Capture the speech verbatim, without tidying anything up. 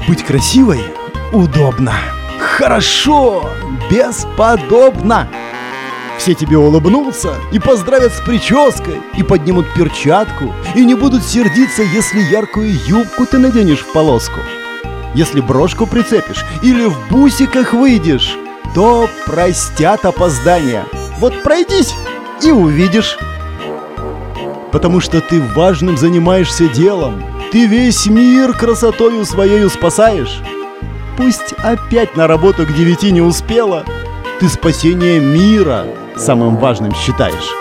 Быть красивой удобно, хорошо, бесподобно. Все тебе улыбнутся и поздравят с прической, и поднимут перчатку, и не будут сердиться, если яркую юбку ты наденешь в полоску. Если брошку прицепишь или в бусиках выйдешь, то простят опоздание. Вот пройдись и увидишь. Потому что ты важным занимаешься делом, ты весь мир красотою своею спасаешь. Пусть опять на работу к девяти не успела, ты спасение мира самым важным считаешь.